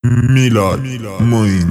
میلاد معین.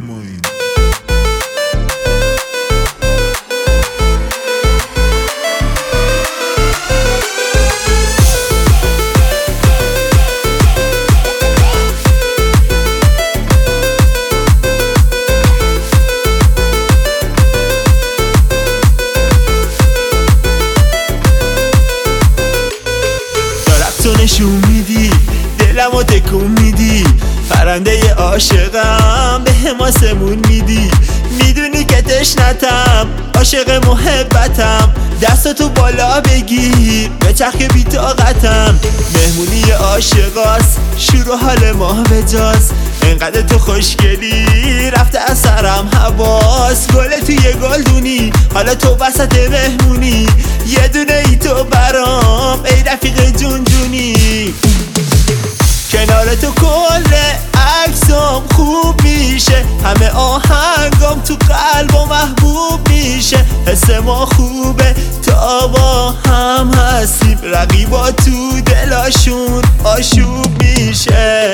تو نشون میدی دلمو تکون میدی، پرنده عاشقم به حماسمون میدی. میدونی که تشنتم عاشق محبتم، دستاتو بالا بگیر به چرخ بی طاقتم. مهمونی عاشقاست شروع حال ما بجاست، انقدر تو خوشگلی رفته از سرم حواس. گل توی گلدونی حالا تو وسط مهمونی، یه دونه ای تو برام ای رفیق جون جونی. کنار تو کل عکسام خوب میشه، همه آهنگام تو قلب و محبوب میشه. حس ما خوبه تا با هم هستیم، رقیبا تو دلاشون آشوب میشه.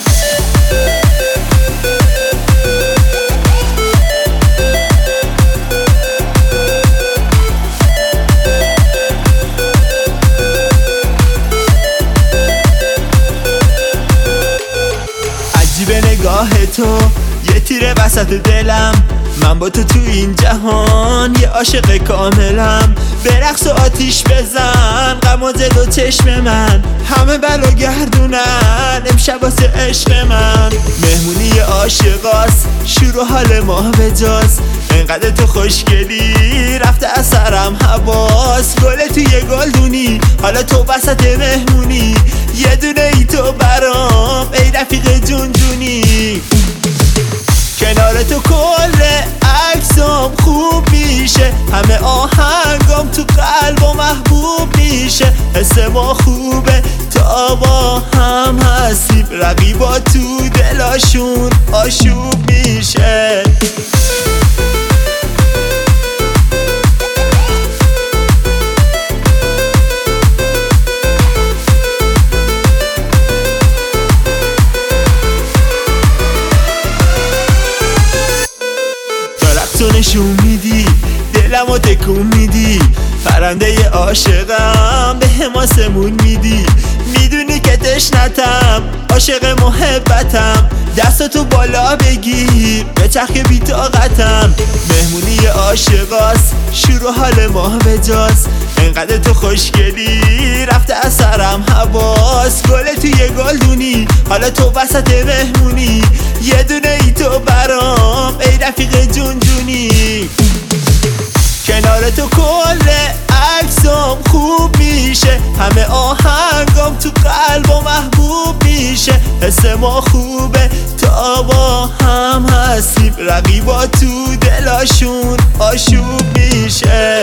عجیبه نگاه تو یه تیره وسط دلم، من با تو این جهان یه عاشق کاملم. به رقص و آتیش بزن غم و دل و چشم من، همه بلا گردونن امشب واسه عشق من. مهمونی عاشقاست شروع حال ما بجاست، انقدر تو خوشگلی رفته از سرم حواس. گل توی گلدونی حالا تو وسط مهمونی، یه دونه ای تو برام ای رفیق جون جونی. کنار تو کل عکسام خوب میشه، همه آهنگام تو قلب و محبوب میشه. حس ما خوبه تا با هم هستیم، رقیبا تو دلاشون آشوب میشه. تو نشون میدی دلمو تکون میدی، پرنده عاشقم به حماسمون میدی. میدونی که تشنتم عاشق محبتم، دستاتو بالا بگیر به چرخ بی طاقتم. مهمونی عاشقاست شروع حال ما بجاست، انقدر تو خوشگلی رفته از سرم حواس. گل توی گلدونی حالا تو وسط مهمونی، یه دونه ای تو برام ای رفیق جون جونی. کنار تو کل عکسام خوب میشه، همه آهنگام تو قلب و محبوب میشه. حس ما خوبه تا با هم هستیم، رقیبا تو دلاشون آشوب میشه.